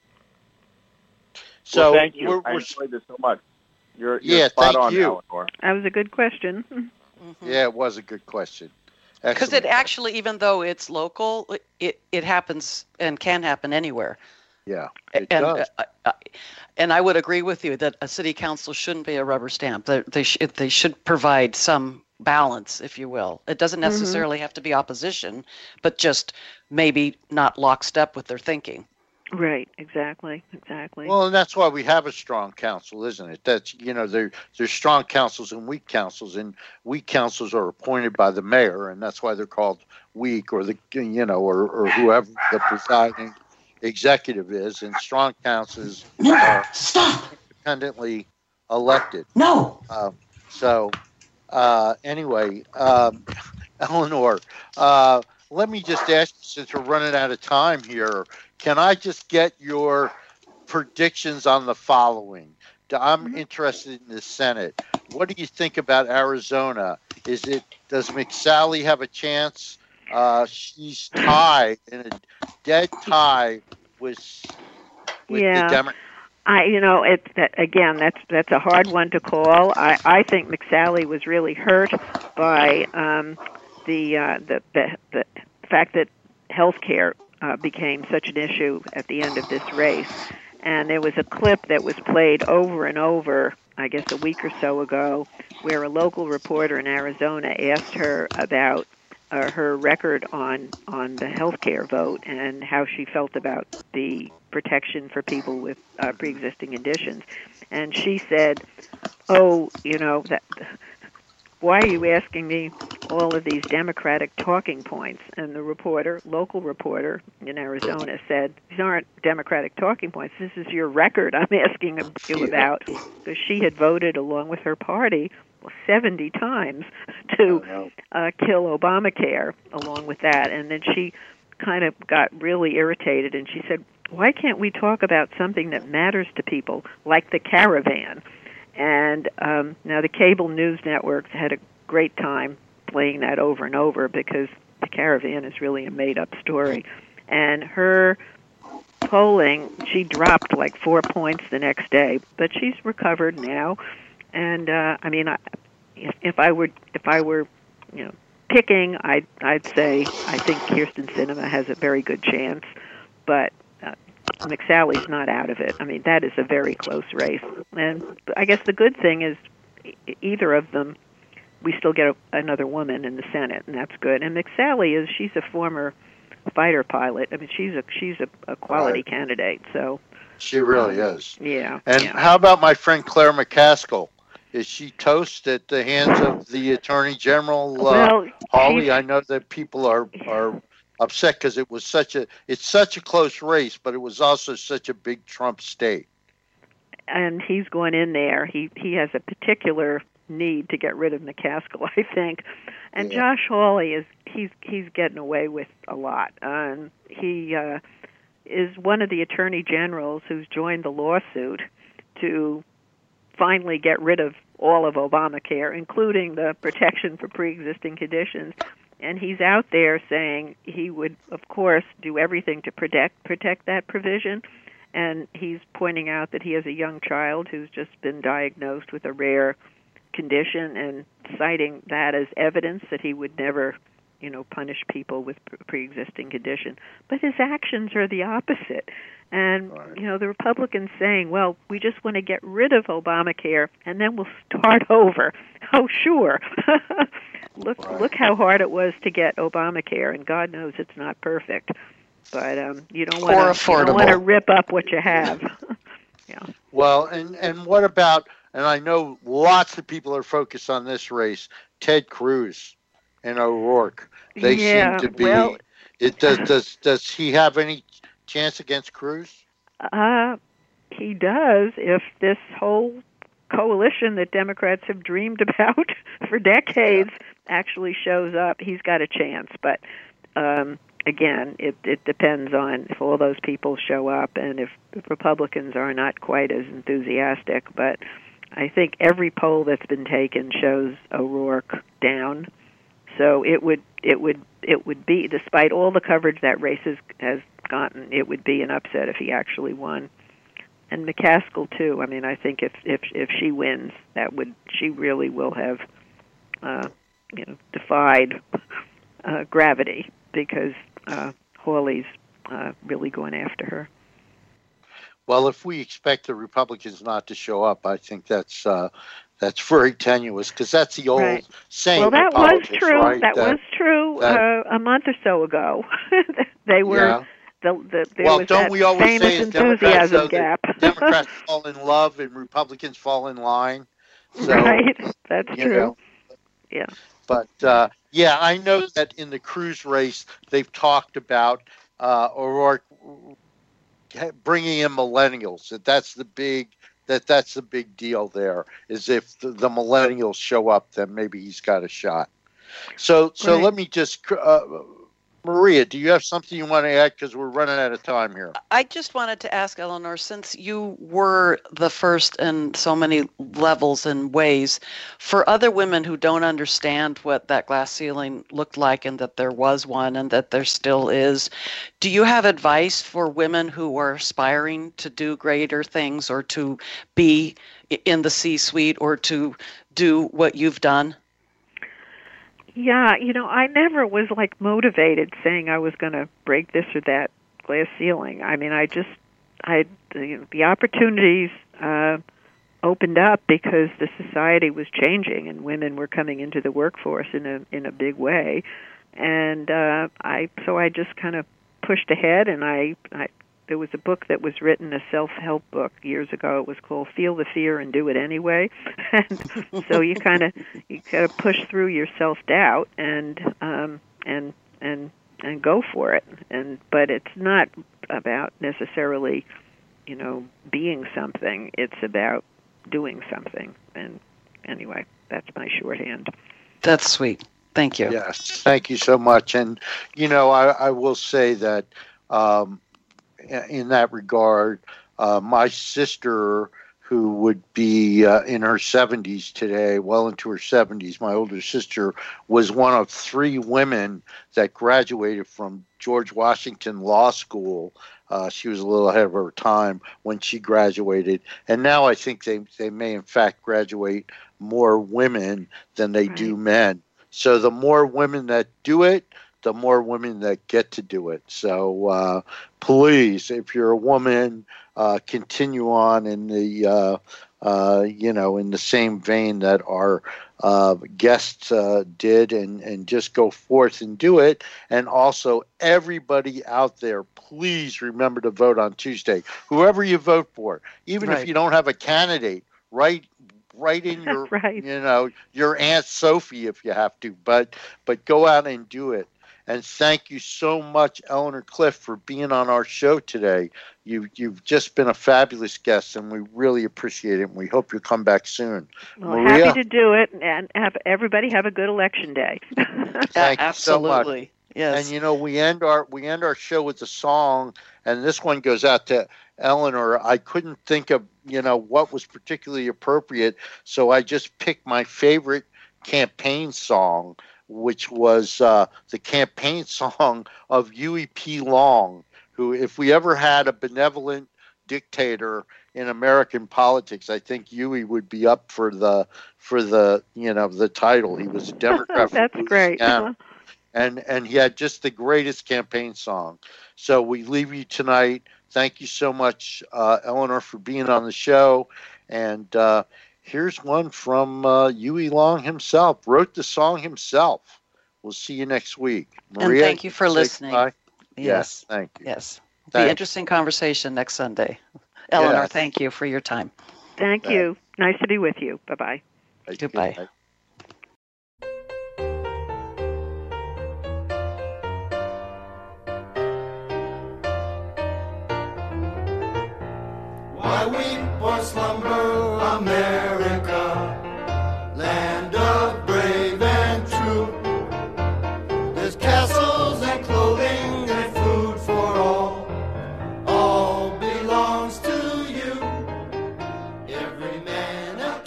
Speaker 2: So
Speaker 6: well, thank you.
Speaker 2: We're,
Speaker 6: I
Speaker 2: we're,
Speaker 6: enjoyed this so much. You're, you're
Speaker 2: yeah,
Speaker 6: spot
Speaker 2: thank
Speaker 6: on,
Speaker 2: you.
Speaker 6: Eleanor.
Speaker 4: That was a good question.
Speaker 3: Mm-hmm.
Speaker 2: Yeah, it was a good question.
Speaker 3: Because it actually, even though it's local, it, it happens and can happen anywhere.
Speaker 2: Yeah, it
Speaker 3: and
Speaker 2: does.
Speaker 3: Uh, uh, and I would agree with you that a city council shouldn't be a rubber stamp. They they, sh- they should provide some balance, if you will. It doesn't necessarily mm-hmm. have to be opposition, but just maybe not lockstep with their thinking.
Speaker 4: Right, exactly, exactly.
Speaker 2: Well, and that's why we have a strong council, isn't it? That's, you know, there there's strong councils and weak councils, and weak councils are appointed by the mayor, and that's why they're called weak, or the, you know, or, or whoever the presiding executive is, and strong councils
Speaker 7: no,
Speaker 2: are
Speaker 7: stop.
Speaker 2: independently elected.
Speaker 7: No.
Speaker 2: Uh, so, uh, anyway, um, Eleanor, uh, let me just ask you, since we're running out of time here, can I just get your predictions on the following? I'm interested in the Senate. What do you think about Arizona? Is it, does McSally have a chance? Uh, she's tied in a dead tie with, with
Speaker 4: yeah.
Speaker 2: the Democrats.
Speaker 4: I, you know, it's that, again, that's that's a hard one to call. I, I think McSally was really hurt by um, the, uh, the the the fact that health care uh, became such an issue at the end of this race. And there was a clip that was played over and over, I guess a week or so ago, where a local reporter in Arizona asked her about uh, her record on, on the health care vote and how she felt about the protection for people with uh, pre-existing conditions. And she said, oh, you know, that, why are you asking me all of these Democratic talking points? And the reporter, local reporter in Arizona, said, these aren't Democratic talking points. This is your record I'm asking you about. Because she had voted along with her party seventy times to uh, kill Obamacare along with that. And then she kind of got really irritated, and she said, why can't we talk about something that matters to people, like the caravan? And um, now the cable news networks had a great time playing that over and over because the caravan is really a made-up story. And her polling, she dropped like four points the next day, but she's recovered now. And uh, I mean, I, if, if I were if I were, you know, picking, I'd I'd say I think Kyrsten Sinema has a very good chance, but uh, McSally's not out of it. I mean, that is a very close race. And I guess the good thing is either of them, we still get a, another woman in the Senate, and that's good. And McSally is, she's a former fighter pilot. I mean, she's a she's a, a quality right. candidate. So
Speaker 2: she really um, is.
Speaker 4: Yeah.
Speaker 2: And
Speaker 4: yeah.
Speaker 2: how about my friend Claire McCaskill? Is she toast at the hands of the Attorney General uh,
Speaker 4: well,
Speaker 2: Hawley? I know that people are are upset because it was such a it's such a close race, but it was also such a big Trump state.
Speaker 4: And he's going in there. He he has a particular need to get rid of McCaskill, I think. And yeah. Josh Hawley is he's he's getting away with a lot. Um, he uh, is one of the attorney generals who's joined the lawsuit to finally get rid of all of Obamacare, including the protection for pre-existing conditions. And he's out there saying he would, of course, do everything to protect protect that provision. And he's pointing out that he has a young child who's just been diagnosed with a rare condition and citing that as evidence that he would never, you know, punish people with pre-existing condition. But his actions are the opposite. And, right. you know, the Republicans saying, well, we just want to get rid of Obamacare and then we'll start over. Oh, sure. look right. look how hard it was to get Obamacare, and God knows it's not perfect. But um, you don't want to rip up what you have. yeah.
Speaker 2: Well, and, and what about, and I know lots of people are focused on this race, Ted Cruz and O'Rourke. They
Speaker 4: yeah,
Speaker 2: seem to be,
Speaker 4: well,
Speaker 2: it does, does, does he have any chance against Cruz?
Speaker 4: Uh, he does if this whole coalition that Democrats have dreamed about for decades yeah. actually shows up. He's got a chance, but um, again, it, it depends on if all those people show up and if the Republicans are not quite as enthusiastic. But I think every poll that's been taken shows O'Rourke down. So it would it would it would be, despite all the coverage that race has, has gotten, it would be an upset if he actually won. And McCaskill too. I mean, I think if if if she wins, that would she really will have uh, you know defied uh, gravity, because uh, Hawley's uh, really going after her.
Speaker 2: Well, if we expect the Republicans not to show up, I think that's uh, that's very tenuous, because that's the old
Speaker 4: Right.
Speaker 2: saying.
Speaker 4: Well, that
Speaker 2: in politics,
Speaker 4: was true.
Speaker 2: right?
Speaker 4: That,
Speaker 2: that
Speaker 4: was true
Speaker 2: that,
Speaker 4: uh, a month or so ago. They were.
Speaker 2: Yeah.
Speaker 4: The, the, there
Speaker 2: Well,
Speaker 4: was
Speaker 2: don't
Speaker 4: that
Speaker 2: we always
Speaker 4: famous
Speaker 2: say as Democrats,
Speaker 4: enthusiasm
Speaker 2: though,
Speaker 4: gap.
Speaker 2: that Democrats fall in love and Republicans fall in line? So,
Speaker 4: right. That's
Speaker 2: you
Speaker 4: true.
Speaker 2: know,
Speaker 4: Yeah.
Speaker 2: But uh, yeah, I know that in the Cruz race, they've talked about uh, O'Rourke bringing in millennials. That that's the big that that's the big deal there. Is if the, the millennials show up, then maybe he's got a shot. So so
Speaker 4: Right.
Speaker 2: let me just. Uh, Maria, do you have something you want to add? Because we're running out of time here.
Speaker 3: I just wanted to ask Eleanor, since you were the first in so many levels and ways, for other women who don't understand what that glass ceiling looked like, and that there was one and that there still is, do you have advice for women who are aspiring to do greater things, or to be in the C-suite, or to do what you've done?
Speaker 4: Yeah, you know, I never was like motivated saying I was going to break this or that glass ceiling. I mean, I just, I the, the opportunities uh, opened up because the society was changing and women were coming into the workforce in a in a big way, and uh, I so I just kind of pushed ahead. And I, I there was a book that was written, a self-help book years ago. It was called "Feel the Fear and Do It Anyway." And so you kind of you kind of push through your self-doubt and um, and and and go for it. And but it's not about necessarily, you know, being something. It's about doing something. And anyway, that's my shorthand.
Speaker 3: That's sweet. Thank you.
Speaker 2: Yes, thank you so much. And you know, I, I will say that. Um, In that regard, uh, my sister, who would be uh, in her seventies today, well into her seventies, my older sister, was one of three women that graduated from George Washington Law School. Uh, she was a little ahead of her time when she graduated. And now I think they, they may, in fact, graduate more women than they
Speaker 4: Right.
Speaker 2: do men. So the more women that do it, the more women that get to do it. So uh, please, if you're a woman, uh, continue on in the uh, uh, you know in the same vein that our uh, guests uh, did, and and just go forth and do it. And also, everybody out there, please remember to vote on Tuesday. Whoever you vote for, even
Speaker 3: Right.
Speaker 2: if you don't have a candidate, write. Write in your,
Speaker 4: Right.
Speaker 2: you know, your Aunt Sophie if you have to, but but go out and do it. And thank you so much, Eleanor Clift, for being on our show today. You, you've just been a fabulous guest, and we really appreciate it, and we hope you'll come back soon.
Speaker 4: Well,
Speaker 2: Maria?
Speaker 4: happy to do it, and have everybody have a good election day.
Speaker 2: Thank you so much.
Speaker 3: Absolutely. Yes.
Speaker 2: And you know, we end our we end our show with a song, and this one goes out to Eleanor. I couldn't think of, you know, what was particularly appropriate, so I just picked my favorite campaign song, which was uh, the campaign song of Huey P. Long, who, if we ever had a benevolent dictator in American politics, I think Huey would be up for the for the you know the title. He was a Democrat.
Speaker 4: That's
Speaker 2: from
Speaker 4: great.
Speaker 2: Louisiana, and and he had just the greatest campaign song. So we leave you tonight. Thank you so much, uh, Eleanor, for being on the show. And uh, here's one from uh, Huey Long himself. Wrote the song himself. We'll see you next week. Maria,
Speaker 3: and thank you for
Speaker 2: say
Speaker 3: listening.
Speaker 2: goodbye.
Speaker 3: Yes.
Speaker 2: Yes, thank you.
Speaker 3: Yes.
Speaker 2: Thanks.
Speaker 3: Be interesting conversation next Sunday. Eleanor,
Speaker 2: Yes.
Speaker 3: thank you for your time.
Speaker 4: Thank you. Nice to be with you. Bye-bye.
Speaker 3: Goodbye.
Speaker 2: Good night.
Speaker 7: Why weep or slumber, America, land of brave and true? There's castles and clothing and food for all. All belongs to you. Every man a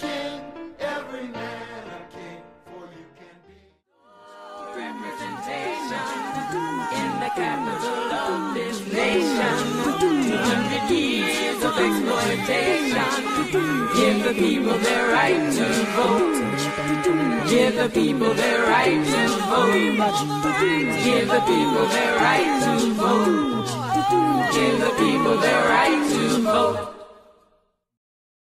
Speaker 1: exploitation. Give the people their right to vote. Give the people their right to vote. Give the people their right to vote.